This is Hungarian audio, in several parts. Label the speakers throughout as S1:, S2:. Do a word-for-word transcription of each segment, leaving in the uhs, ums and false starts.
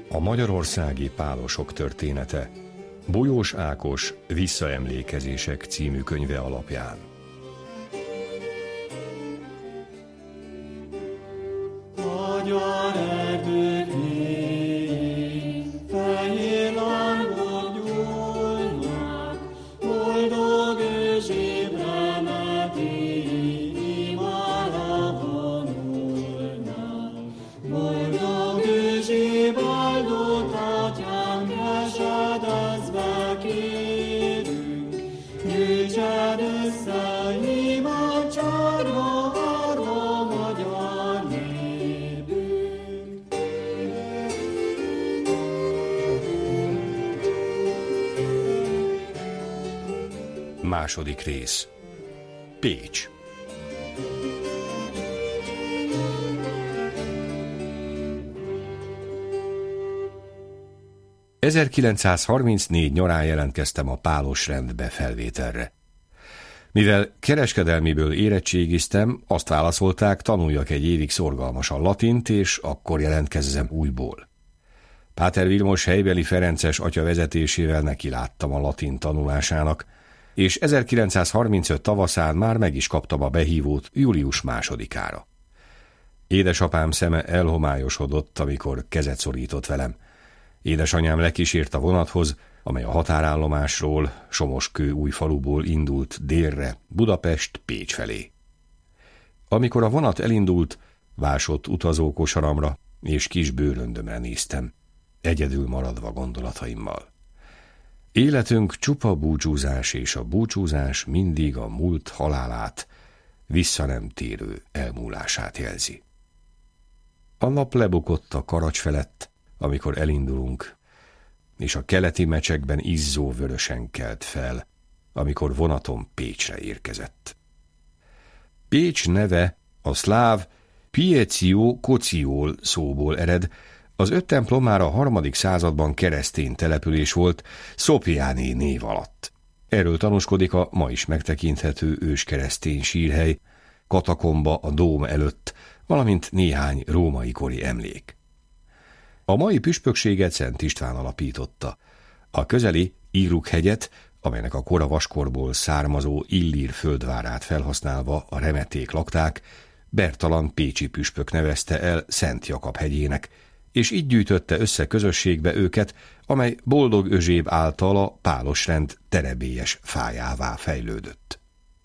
S1: A magyarországi pálosok története Bolyós Ákos Visszaemlékezések című könyve alapján.
S2: Magyar erdők mélyén fehér lángok gyújnak, boldog ős ébreneti imára vonulnak. Boldog ős éváldott atyám, kesedezve kérünk, gyűjtsed össze imádságra harva magyar népünk.
S1: Második rész. Pécs. ezerkilencszázharmincnégy nyarán jelentkeztem a Pálos rendbe felvételre. Mivel kereskedelmiből érettségiztem, azt válaszolták, tanuljak egy évig szorgalmasan latint, és akkor jelentkezzem újból. Páter Vilmos helybeli ferences atya vezetésével nekiláttam a latin tanulásának, és ezerkilencszázharmincöt tavaszán már meg is kaptam a behívót július másodikára. Édesapám szeme elhomályosodott, amikor kezet szorított velem. Édesanyám lekísért a vonathoz, amely a határállomásról, Somoskő-Újfaluból indult délre, Budapest Pécs felé. Amikor a vonat elindult, vásott utazókosaramra és kis bőröndömre néztem, egyedül maradva gondolataimmal. Életünk csupa búcsúzás, és a búcsúzás mindig a múlt halálát, vissza nem térő elmúlását jelzi. A nap lebukott a Karacs felett, amikor elindulunk, és a keleti mecsekben izzó vörösen kelt fel, amikor vonatom Pécsre érkezett. Pécs neve a szláv Piecio Kociol szóból ered, az öt templom már a harmadik században keresztény település volt Szopjáné név alatt. Erről tanúskodik a ma is megtekinthető őskeresztény sírhely, katakomba a dóm előtt, valamint néhány római kori emlék. A mai püspökséget Szent István alapította. A közeli Íruk-hegyet, amelynek a kora vaskorból származó Illír földvárát felhasználva a remeték lakták, Bertalan pécsi püspök nevezte el Szent Jakab hegyének, és így gyűjtötte össze közösségbe őket, amely Boldog Özséb által a Pálosrend terebélyes fájává fejlődött.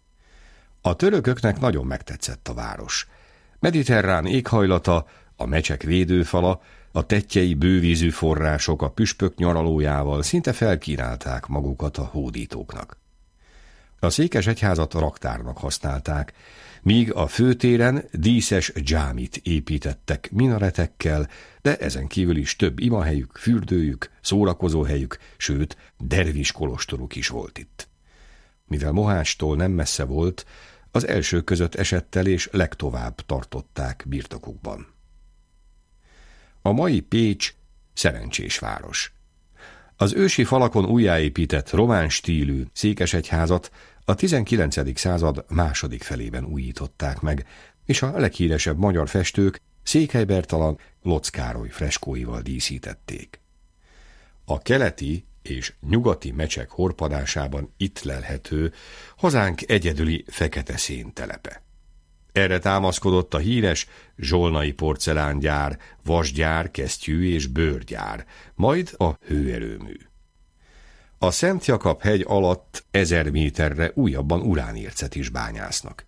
S1: A törököknek nagyon megtetszett a város. Mediterrán éghajlata, a mecsek védőfala, a tettyei bővízű források a püspök nyaralójával szinte felkínálták magukat a hódítóknak. A székesegyházat raktárnak használták, míg a főtéren díszes dzsámit építettek minaretekkel, de ezen kívül is több imahelyük, fürdőjük, szórakozóhelyük, sőt, dervis kolostoruk is volt itt. Mivel Mohácstól nem messze volt, az elsők között esett el és legtovább tartották birtokukban. A mai Pécs szerencsés város. Az ősi falakon újjáépített román stílű székesegyházat a tizenkilencedik század második felében újították meg, és a leghíresebb magyar festők Székely Bertalan, Lotz Károly freskóival díszítették. A keleti és nyugati mecsek horpadásában itt lelhető hazánk egyedüli fekete szén telepe. Erre támaszkodott a híres zsolnai porcelángyár, vasgyár, kesztyű és bőrgyár, majd a hőerőmű. A Szent Jakab hegy alatt ezer méterre újabban uránércet is bányásznak.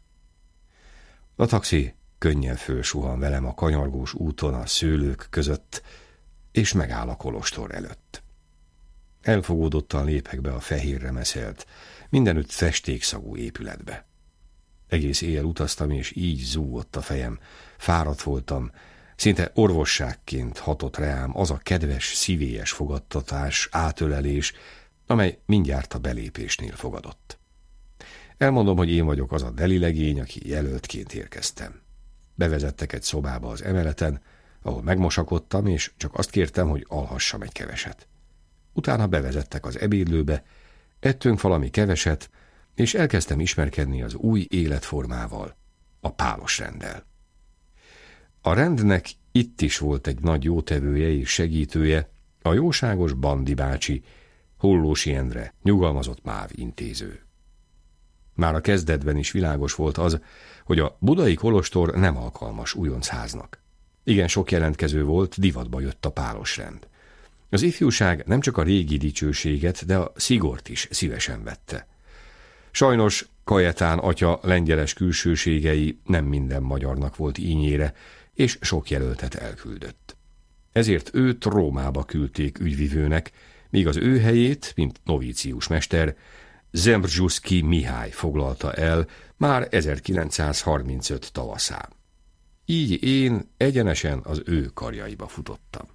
S1: A taxi könnyen fölsuhan velem a kanyargós úton a szőlők között, és megáll a kolostor előtt. Elfogódottan lépek be a fehérre meszelt, mindenütt festékszagú épületbe. Egész éjjel utaztam, és így zúgott a fejem. Fáradt voltam, szinte orvosságként hatott rám az a kedves, szívélyes fogadtatás, átölelés, amely mindjárt a belépésnél fogadott. Elmondom, hogy én vagyok az a deli legény, aki jelöltként érkeztem. Bevezettek egy szobába az emeleten, ahol megmosakodtam, és csak azt kértem, hogy alhassam egy keveset. Utána bevezettek az ebédlőbe, ettünk valami keveset, és elkezdtem ismerkedni az új életformával, a Pálosrenddel. A rendnek Itt is volt egy nagy jótevője és segítője, a jóságos Bandi bácsi, Hollósi Endre, nyugalmazott MÁV intéző. Már a kezdetben is világos volt az, hogy a budai kolostor nem alkalmas újoncháznak. Igen sok jelentkező volt, divatba jött a pálosrend. Az ifjúság nem csak a régi dicsőséget, de a szigort is szívesen vette. Sajnos Kajetán atya lengyeles külsőségei nem minden magyarnak volt ínyére, és sok jelöltet elküldött. Ezért őt Rómába küldték ügyvivőnek, míg az ő helyét, mint novícius mester, Zembrzuszki Mihály foglalta el már ezerkilencszázharmincöt tavaszán. Így én egyenesen az ő karjaiba futottam.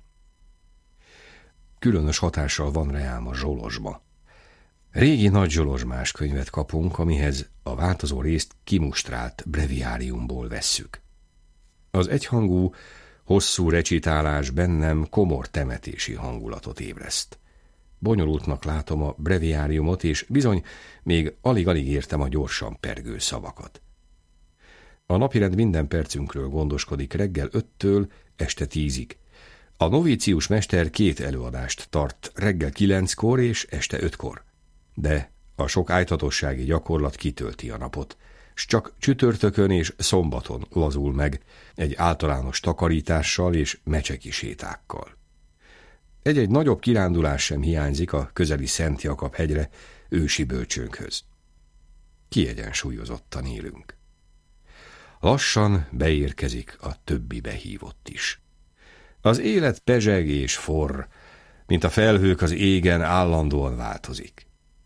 S1: Különös hatással van reám a Zsolozsba. Régi nagy zsolozsmás könyvet kapunk, amihez a változó részt kimustrált breviáriumból vesszük. Az egyhangú, hosszú recitálás bennem komor temetési hangulatot ébreszt. Bonyolultnak látom a breviáriumot, és bizony még alig-alig értem a gyorsan pergő szavakat. A napirend minden percünkről gondoskodik reggel öttől este tízig. A novícius mester két előadást tart reggel kilenckor és este ötkor. De a sok ájtatossági gyakorlat kitölti a napot, s csak csütörtökön és szombaton lazul meg egy általános takarítással és mecseki sétákkal. Egy-egy nagyobb kirándulás sem hiányzik a közeli Szent Jakab hegyre, ősi bölcsőnkhöz. Kiegyensúlyozottan élünk. Lassan beérkezik a többi behívott is. Az élet pezseg és forr, mint a felhők az égen állandóan változik.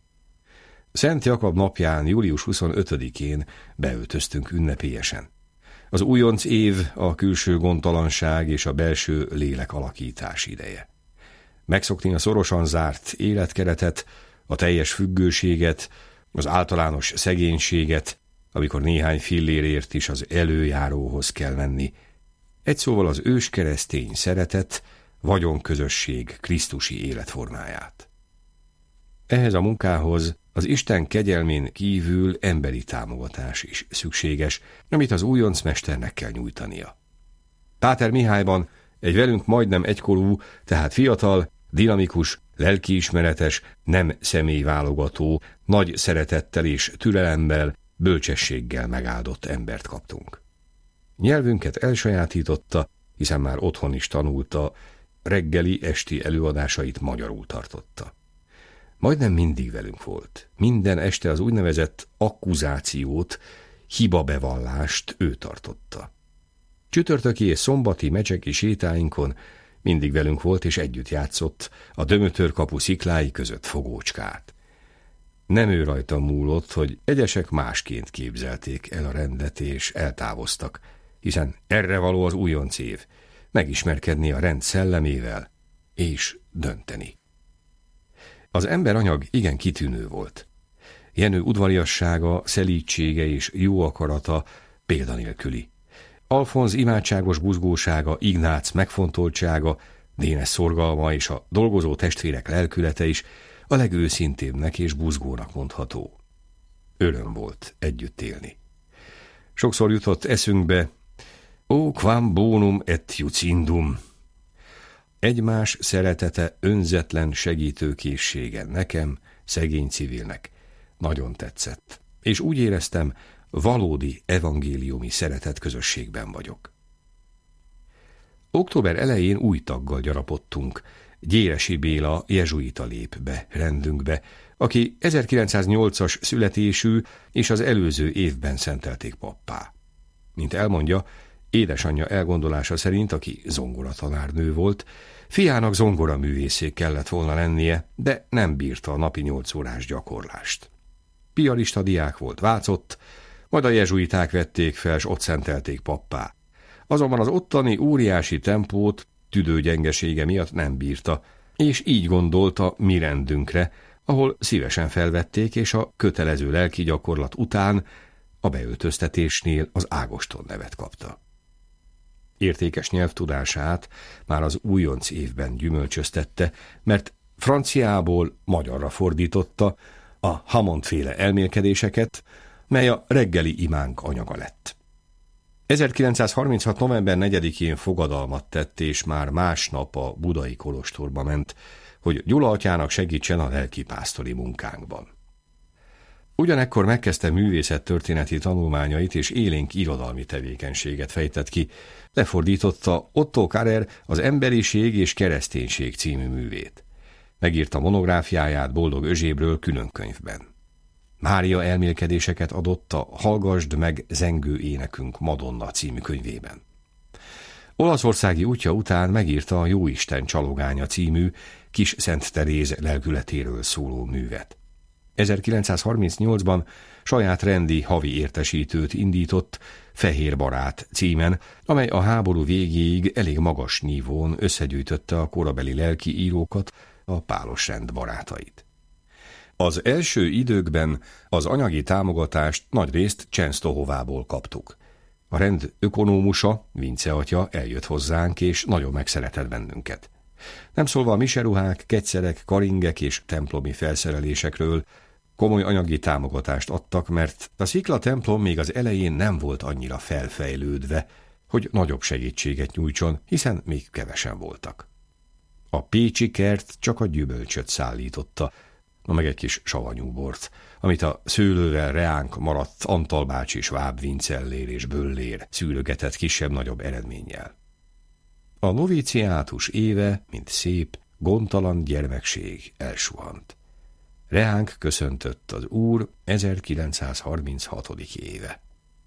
S1: Szent Jakab napján, július huszonötödikén beöltöztünk ünnepélyesen. Az újonc év a külső gondtalanság és a belső lélek alakítás ideje. Megszokni a szorosan zárt életkeretet, a teljes függőséget, az általános szegénységet, amikor néhány fillérért is az előjáróhoz kell menni. Egy szóval az őskeresztény szeretet, vagyonközösség krisztusi életformáját. Ehhez a munkához az Isten kegyelmén kívül emberi támogatás is szükséges, amit az újoncmesternek kell nyújtania. Páter Mihályban egy velünk majdnem egykorú, tehát fiatal, dinamikus, lelkiismeretes, nem személyválogató, nagy szeretettel és türelemmel, bölcsességgel megáldott embert kaptunk. Nyelvünket elsajátította, hiszen már otthon is tanulta, reggeli, esti előadásait magyarul tartotta. Majdnem mindig velünk volt. Minden este az úgynevezett akkuzációt, hibabevallást ő tartotta. Csütörtöki és szombati mecseki sétáinkon mindig velünk volt és együtt játszott a Dömötörkapu sziklái között fogócskát. Nem ő rajta múlott, hogy egyesek másként képzelték el a rendet és eltávoztak, hiszen erre való az újonc év, megismerkedni a rend szellemével és dönteni. Az emberanyag igen kitűnő volt. Jenő udvariassága, szelídsége és jó akarata példanélküli. Alfonz imádságos buzgósága, Ignác megfontoltsága, Dénes szorgalma és a dolgozó testvérek lelkülete is a legőszintébbnek és buzgónak mondható. Öröm volt együtt élni. Sokszor jutott eszünkbe, ó quam bonum et iucindum. Egymás szeretete, önzetlen segítőkészsége nekem, szegény civilnek nagyon tetszett, és úgy éreztem, valódi evangéliumi szeretet közösségben vagyok. Október elején új taggal gyarapodtunk. Gyéresi Béla jezsuita lép be rendünkbe, aki ezerkilencszáznyolcas születésű és az előző évben szentelték pappá. Mint elmondja, édesanyja elgondolása szerint, aki zongoratanárnő volt, fiának zongoraművészé kellett volna lennie, de nem bírta a napi nyolc órás gyakorlást. Piarista diák volt, vácott, majd a jezsuiták vették fel, s ott szentelték pappá. Azonban az ottani óriási tempót tüdőgyengesége miatt nem bírta, és így gondolta mi rendünkre, ahol szívesen felvették, és a kötelező lelki gyakorlat után a beöltöztetésnél az Ágoston nevet kapta. Értékes nyelvtudását már az újonc évben gyümölcsöztette, mert franciából magyarra fordította a Hammond-féle elmélkedéseket, mely a reggeli imánk anyaga lett. ezerkilencszázharminchat. november negyedikén fogadalmat tett, és már másnap a budai kolostorba ment, hogy Gyula atyának segítsen a lelkipásztori munkánkban. Ugyanekkor megkezdte művészettörténeti tanulmányait, és élénk irodalmi tevékenységet fejtett ki. Lefordította Otto Karer Az emberiség és kereszténység című művét. Megírta monográfiáját Boldog Özsébről különkönyvben. Mária elmélkedéseket adott a Hallgasd meg zengő énekünk Madonna című könyvében. Olaszországi útja után megírta a Jóisten csalogánya című Kis Szent Teréz lelkületéről szóló művet. ezerkilencszázharmincnyolcban saját rendi havi értesítőt indított, Fehér barát címen, amely a háború végéig elég magas nívón összegyűjtötte a korabeli lelki írókat, a Pálosrend barátait. Az első időkben az anyagi támogatást nagyrészt Csensztohovából kaptuk. A rend ökonómusa, Vince atya eljött hozzánk, és nagyon megszeretett bennünket. Nem szólva a miseruhák, kegyszerek, karingek és templomi felszerelésekről, komoly anyagi támogatást adtak, mert a Szikla templom még az elején nem volt annyira felfejlődve, hogy nagyobb segítséget nyújtson, hiszen még kevesen voltak. A pécsi kert csak a gyümölcsöt szállította, na meg egy kis savanyú bort, amit a szőlővel reánk maradt Antal bácsi Sváb Vincellér és Böllér szűrögetett kisebb-nagyobb eredménnyel. A noviciátus éve, mint szép, gondtalan gyermekség elsuhant. Reánk köszöntött az úr ezerkilencszázharminchatodik éve.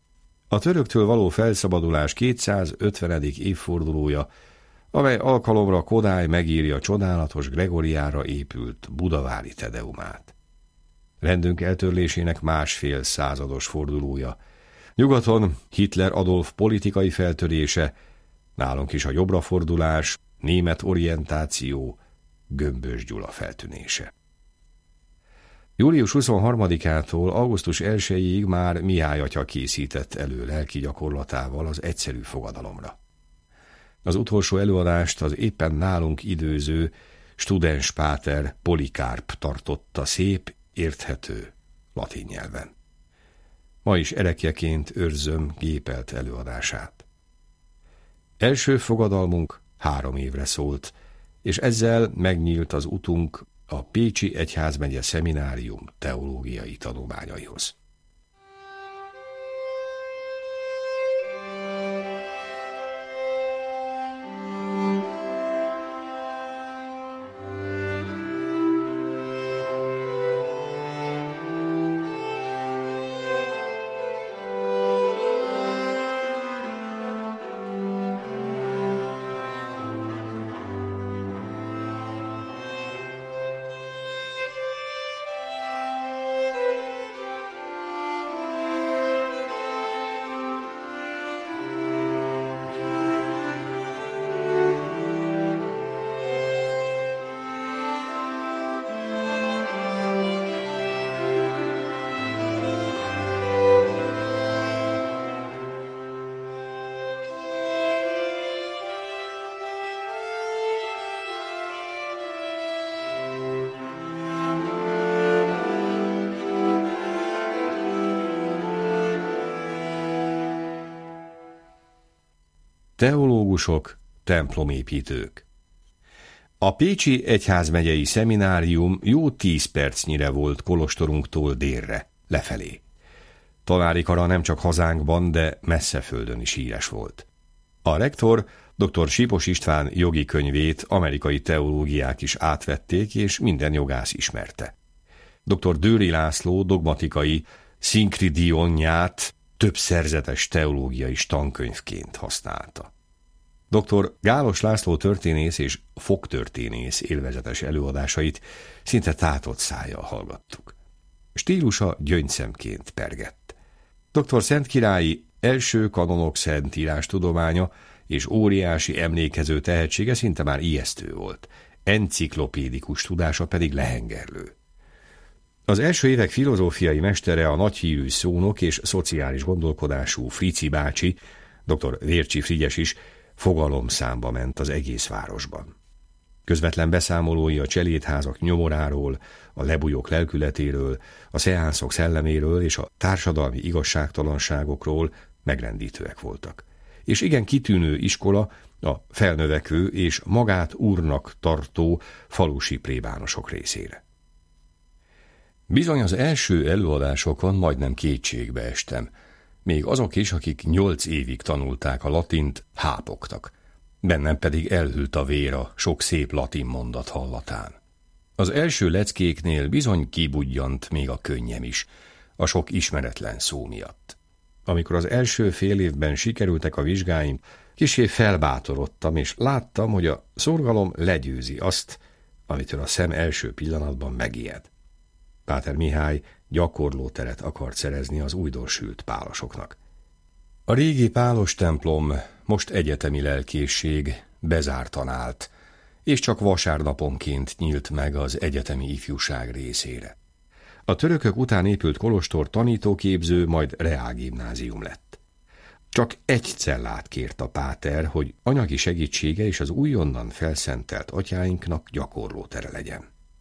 S1: A töröktől való felszabadulás kétszázötvenedik évfordulója, amely alkalomra Kodály megírja csodálatos Gregoriára épült budavári tedeumát. Rendünk eltörlésének másfél százados fordulója. Nyugaton Hitler Adolf politikai feltörése, nálunk is a jobbrafordulás, német orientáció, Gömbös Gyula feltűnése. július huszonharmadikától augusztus elsejéig már Mihály atya készített elő lelki gyakorlatával az egyszerű fogadalomra. Az utolsó előadást az éppen nálunk időző Studenspáter Polikárp tartotta szép, érthető latin nyelven. Ma is erekjeként őrzöm gépelt előadását. Első fogadalmunk három évre szólt, és ezzel megnyílt az utunk a Pécsi Egyházmegye Szeminárium teológiai tanulmányaihoz. Teológusok, templomépítők. A Pécsi Egyházmegyei Szeminárium jó tíz percnyire volt kolostorunktól délre, lefelé. Tanári kara nem csak hazánkban, de messze földön is híres volt. A rektor, dr. Sipos István jogi könyvét amerikai teológiák is átvették, és minden jogász ismerte. dr. Dőri László dogmatikai Szinkridionját több szerzetes teológiai tankönyvként használta. dr. Gálos László történész és fogtörténész élvezetes előadásait szinte tátott szájjal hallgattuk. Stílusa gyöngyszemként pergett. dr. Szentkirályi első kanonok szentírás tudománya és óriási emlékező tehetsége szinte már ijesztő volt, enciklopédikus tudása pedig lehengerlő. Az első évek filozófiai mestere a nagyhírű szónok és szociális gondolkodású Frici bácsi, dr. Vércsi Frigyes is fogalomszámba ment az egész városban. Közvetlen beszámolói a cselédházak nyomoráról, a lebujok lelkületéről, a szeánszok szelleméről és a társadalmi igazságtalanságokról megrendítőek voltak, és igen kitűnő iskola a felnövekvő és magát úrnak tartó falusi plébánosok részére. Bizony az első előadásokon majdnem kétségbe estem, még azok is, akik nyolc évig tanulták a latint, hápogtak, bennem pedig elhűlt a vér a sok szép latin mondat hallatán. Az első leckéknél bizony kibudjant még a könnyem is, a sok ismeretlen szó miatt. Amikor az első fél évben sikerültek a vizsgáim, kissé felbátorodtam, és láttam, hogy a szorgalom legyőzi azt, amitől a szem első pillanatban megijed. Páter Mihály gyakorlóteret akart szerezni az újdonsült pálosoknak. A régi pálos templom, most egyetemi lelkészség, bezártan állt, és csak vasárnaponként nyílt meg az egyetemi ifjúság részére. A törökök után épült kolostor tanítóképző, majd reálgimnázium lett. Csak egy cellát kért a páter, hogy anyagi segítsége és az újonnan felszentelt atyáinknak gyakorlótere legyen.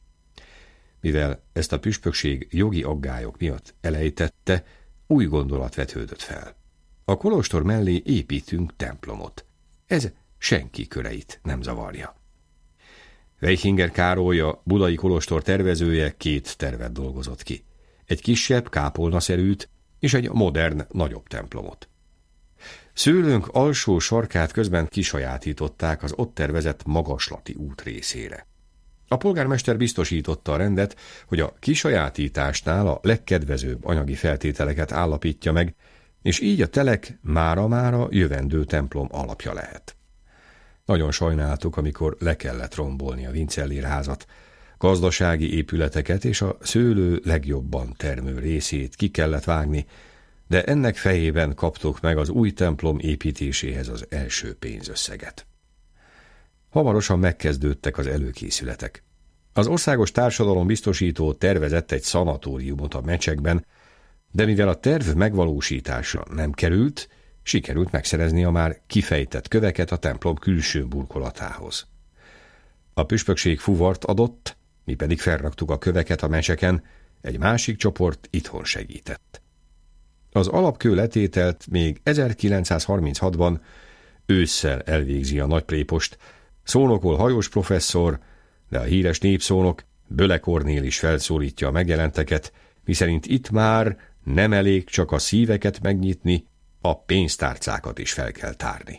S1: Mivel ezt a püspökség jogi aggályok miatt elejtette, új gondolat vetődött fel. A kolostor mellé építünk templomot. Ez senki köreit nem zavarja. Weichinger Károly, a budai kolostor tervezője két tervet dolgozott ki. Egy kisebb, kápolnaszerűt és egy modern, nagyobb templomot. Szőlőnk alsó sarkát közben kisajátították az ott tervezett magaslati út részére. A polgármester biztosította a rendet, hogy a kisajátításnál a legkedvezőbb anyagi feltételeket állapítja meg, és így a telek mára-mára jövendő templom alapja lehet. Nagyon sajnáltuk, amikor le kellett rombolni a Vincellér házat, gazdasági épületeket és a szőlő legjobban termő részét ki kellett vágni, de ennek fejében kaptuk meg az új templom építéséhez az első pénzösszeget. Hamarosan megkezdődtek az előkészületek. Az országos társadalombiztosító tervezett egy szanatóriumot a Mecsekben, de mivel a terv megvalósítása nem került, sikerült megszerezni a már kifejtett köveket a templom külső burkolatához. A püspökség fuvart adott, mi pedig felraktuk a köveket a Mecseken, egy másik csoport itthon segített. Az alapkő letételt még ezerkilencszázharminchatban ősszel elvégzi a nagyprépost, szónokol hajós professzor, de a híres népszónok Böle Kornél is felszólítja a megjelenteket, miszerint itt már nem elég csak a szíveket megnyitni, a pénztárcákat is fel kell tárni.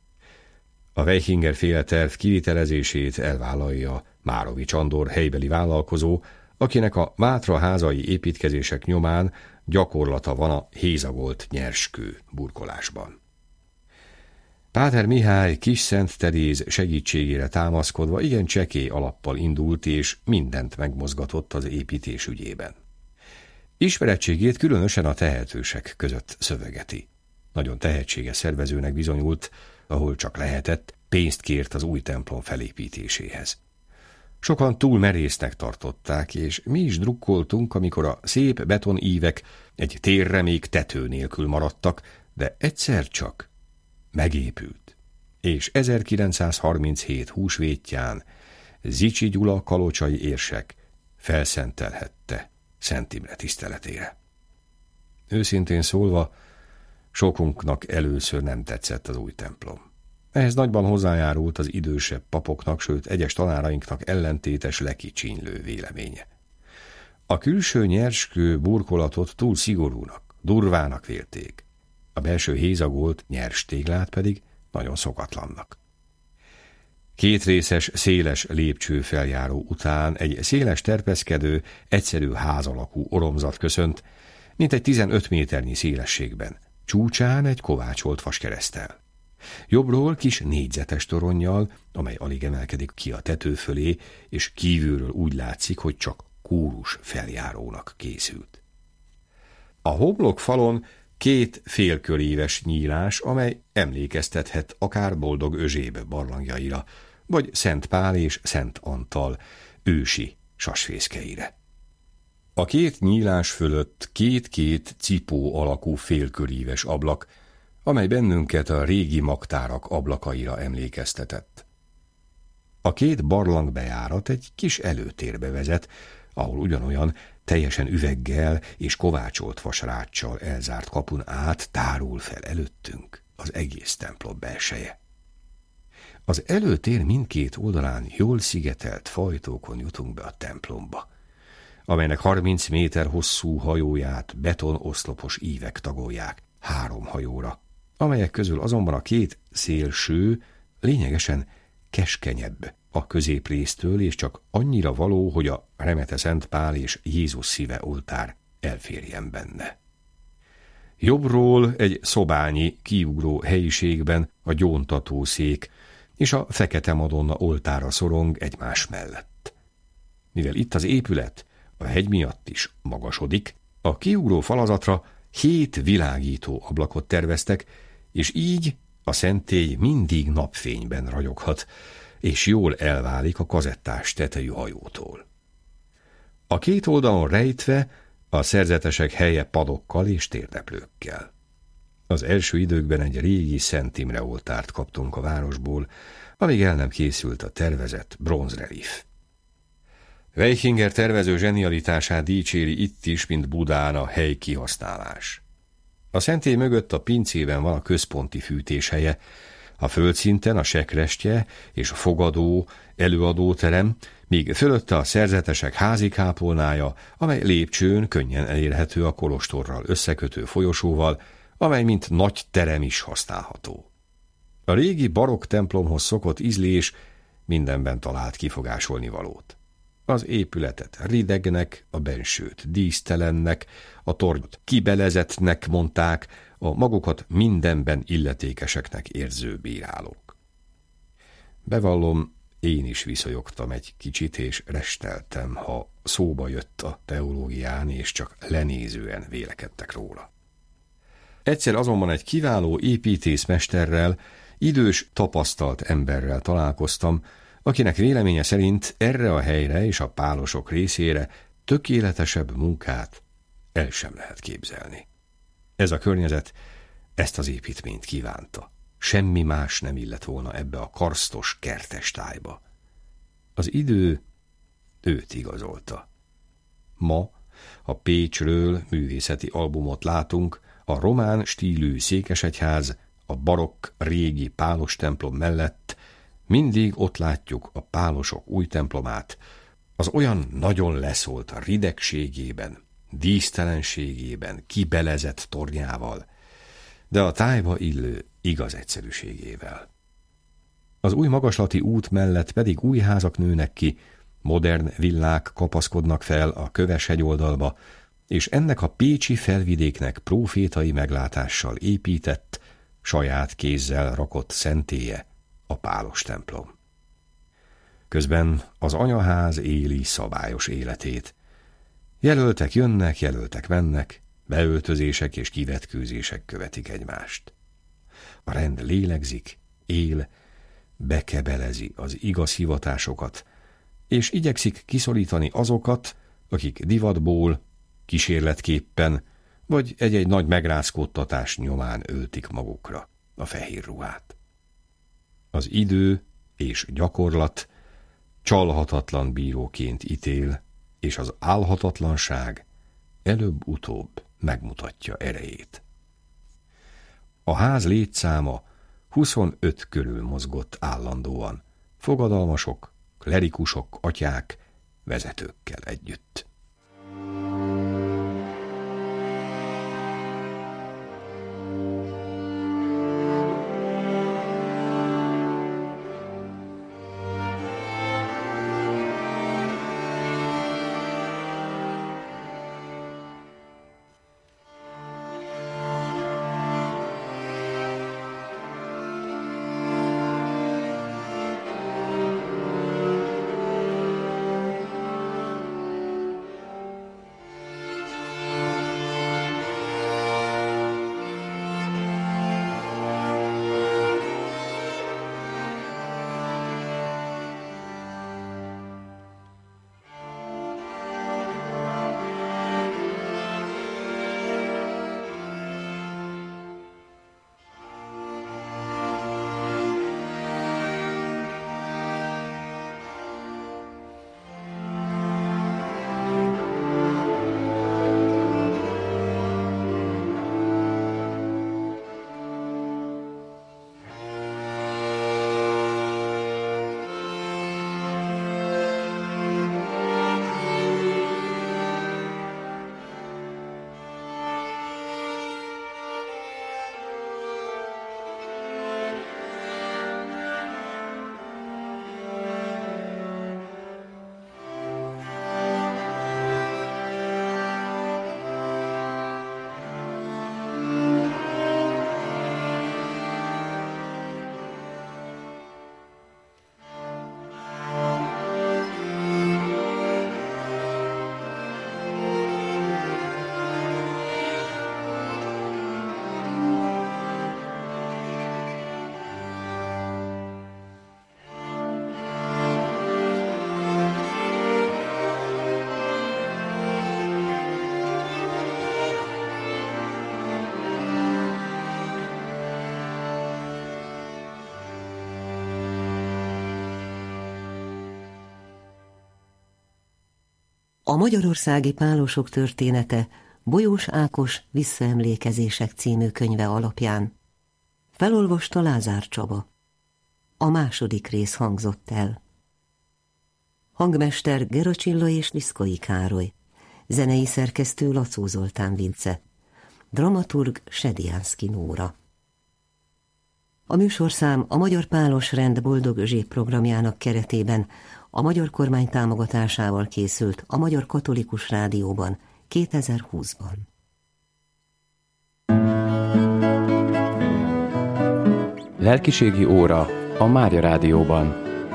S1: A Weichinger féle terv kivitelezését elvállalja Márovics Andor helybeli vállalkozó, akinek a Mátra házai építkezések nyomán gyakorlata van a hézagolt nyerskő burkolásban. Páter Mihály Kisszent Teréz segítségére támaszkodva igen csekély alappal indult, és mindent megmozgatott az építés ügyében. Ismerettségét különösen a tehetősek között szövegeti. Nagyon tehetséges szervezőnek bizonyult, ahol csak lehetett, pénzt kért az új templom felépítéséhez. Sokan túl merésznek tartották, és mi is drukkoltunk, amikor a szép betonívek egy térre még tető nélkül maradtak, de egyszer csak megépült, és ezerkilencszázharminchét húsvétján Zichy Gyula kalocsai érsek felszentelhette Szent Imre tiszteletére. Őszintén szólva, sokunknak először nem tetszett az új templom. Ehhez nagyban hozzájárult az idősebb papoknak, sőt egyes tanárainknak ellentétes lekicsinylő véleménye. A külső nyerskő burkolatot túl szigorúnak, durvának vélték, a belső hézagolt nyers téglát pedig nagyon szokatlannak. Kétrészes, széles lépcsőfeljáró után egy széles terpeszkedő, egyszerű ház alakú oromzat köszönt, mint egy tizenöt méternyi szélességben, csúcsán egy kovácsolt vaskereszttel. Jobbról kis négyzetes toronnyal, amely alig emelkedik ki a tető fölé, és kívülről úgy látszik, hogy csak kórus feljárónak készült. A homlok falon két félköréves nyílás, amely emlékeztethet akár Boldog Özséb barlangjaira, vagy Szent Pál és Szent Antal ősi sasfészkeire. A két nyílás fölött két-két cipó alakú félköríves ablak, amely bennünket a régi magtárak ablakaira emlékeztetett. A két barlangbejárat egy kis előtérbe vezet, ahol ugyanolyan teljesen üveggel és kovácsolt vasráccsal elzárt kapun át tárul fel előttünk az egész templom belseje. Az előtér mindkét oldalán jól szigetelt fajtókon jutunk be a templomba, amelynek harminc méter hosszú hajóját betonoszlopos ívek tagolják három hajóra, amelyek közül azonban a két szélső lényegesen keskenyebb a középrésztől, és csak annyira való, hogy a Remete Szent Pál és Jézus szíve oltár elférjen benne. Jobbról egy szobányi, kiugró helyiségben a gyóntatószék és a Fekete Madonna oltára szorong egymás mellett. Mivel itt az épület a hegy miatt is magasodik, a kiugró falazatra hét világító ablakot terveztek, és így a szentély mindig napfényben ragyoghat, és jól elválik a kazettás tetejű hajótól. A két oldalon rejtve a szerzetesek helye padokkal és térdeplőkkel. Az első időkben egy régi Szent Imre oltárt kaptunk a városból, amíg el nem készült a tervezett bronzrelief. Weichinger tervező zsenialitását dicséri itt is, mint Budán a hely kihasználás. A szentély mögött a pincében van a központi fűtéshelye, a földszinten a sekrestye és a fogadó, előadóterem, míg fölötte a szerzetesek házi kápolnája, amely lépcsőn könnyen elérhető a kolostorral összekötő folyosóval, amely mint nagy terem is használható. A régi barokk templomhoz szokott ízlés mindenben talált kifogásolni valót. Az épületet ridegnek, a bensőt dísztelennek, a tornyot kibelezettnek mondták, a magukat mindenben illetékeseknek érző bírálók. Bevallom, én is viszonyogtam egy kicsit, és resteltem, ha szóba jött a teológián, és csak lenézően vélekedtek róla. Egyszer azonban egy kiváló építészmesterrel, idős, tapasztalt emberrel találkoztam, akinek véleménye szerint erre a helyre és a pálosok részére tökéletesebb munkát el sem lehet képzelni. Ez a környezet ezt az építményt kívánta. Semmi más nem illett volna ebbe a karsztos kertes tájba. Az idő őt igazolta. Ma a Pécsről művészeti albumot látunk, a román stílű székesegyház, a barokk régi pálos templom mellett mindig ott látjuk a pálosok új templomát, az olyan nagyon leszólt a ridegségében, dísztelenségében, kibelezett tornyával, de a tájba illő igaz egyszerűségével. Az új magaslati út mellett pedig új házak nőnek ki, modern villák kapaszkodnak fel a köves hegyoldalba, és ennek a pécsi felvidéknek prófétai meglátással épített, saját kézzel rakott szentélye a pálos templom. Közben az anyaház éli szabályos életét. Jelöltek jönnek, jelöltek mennek, beöltözések és kivetkőzések követik egymást. A rend lélegzik, él, bekebelezi az igaz hivatásokat, és igyekszik kiszorítani azokat, akik divatból, kísérletképpen, vagy egy-egy nagy megrázkódtatás nyomán öltik magukra a fehér ruhát. Az idő és gyakorlat csalhatatlan bíróként ítél, és az álhatatlanság előbb-utóbb megmutatja erejét. A ház létszáma huszonöt körül mozgott állandóan, fogadalmasok, klerikusok, atyák, vezetőkkel együtt.
S3: A magyarországi pálosok története Bolyós Ákos Visszaemlékezések című könyve alapján. Felolvasta Lázár Csaba. A második rész hangzott el. Hangmester Gera Csilla és Liszkai Károly. Zenei szerkesztő Lacó Zoltán Vince. Dramaturg Sediánszky Nóra. A műsorszám a Magyar Pálos Rend Boldog Özsék programjának keretében a magyar kormány támogatásával készült a Magyar Katolikus Rádióban kétezer-húszban.
S4: Lelkiségi óra a Mária Rádióban.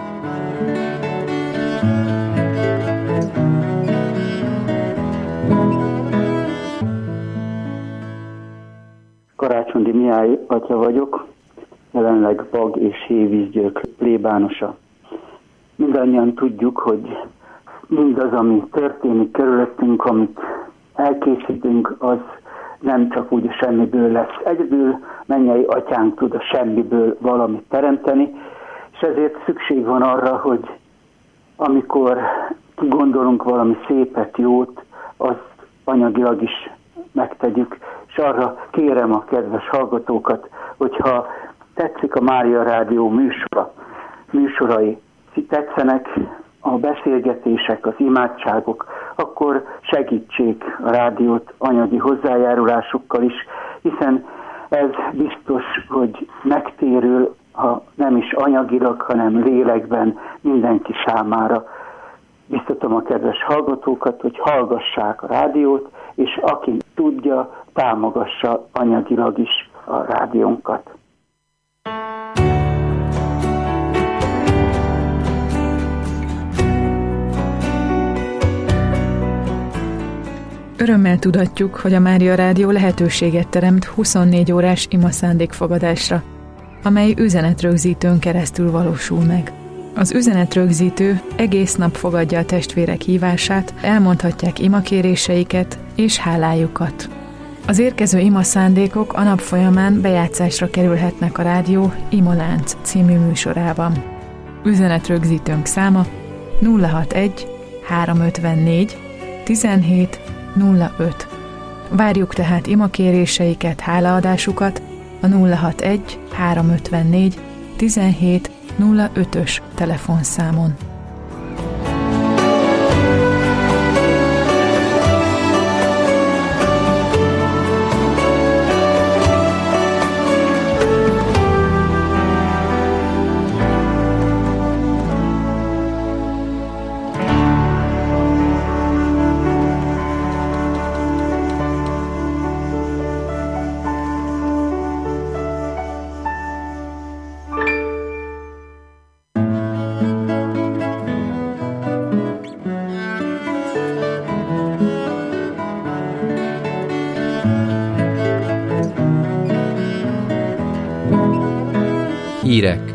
S5: Karácsondi Mihály atya vagyok, jelenleg Bag és Hévízgyök plébánosa. Mindannyian tudjuk, hogy mindaz, ami történik körülöttünk, amit elkészítünk, az nem csak úgy a semmiből lesz. Egyedül mennyei atyánk tud a semmiből valamit teremteni, és ezért szükség van arra, hogy amikor kigondolunk valami szépet, jót, azt anyagilag is megtegyük, és arra kérem a kedves hallgatókat, hogyha tetszik a Mária Rádió műsora, műsorai, tetszenek a beszélgetések, az imádságok, akkor segítsék a rádiót anyagi hozzájárulásukkal is, hiszen ez biztos, hogy megtérül, ha nem is anyagilag, hanem lélekben mindenki számára. Biztatom a kedves hallgatókat, hogy hallgassák a rádiót, és aki tudja, támogassa anyagilag is a rádiónkat.
S6: Örömmel tudatjuk, hogy a Mária Rádió lehetőséget teremt huszonnégy órás ima szándékfogadásra, amely üzenetrögzítőn keresztül valósul meg. Az üzenetrögzítő egész nap fogadja a testvérek hívását, elmondhatják imakéréseiket és hálájukat. Az érkező ima szándékok a nap folyamán bejátszásra kerülhetnek a rádió Imolánc című műsorában. Üzenetrögzítőnk száma nulla hatvanegy háromszázötvennégy tizenhét nulla öt. Várjuk tehát imakéréseiket, hálaadásukat a nulla hatvanegy háromszázötvennégy tizenhét nulla ötös telefonszámon.
S4: Hírek.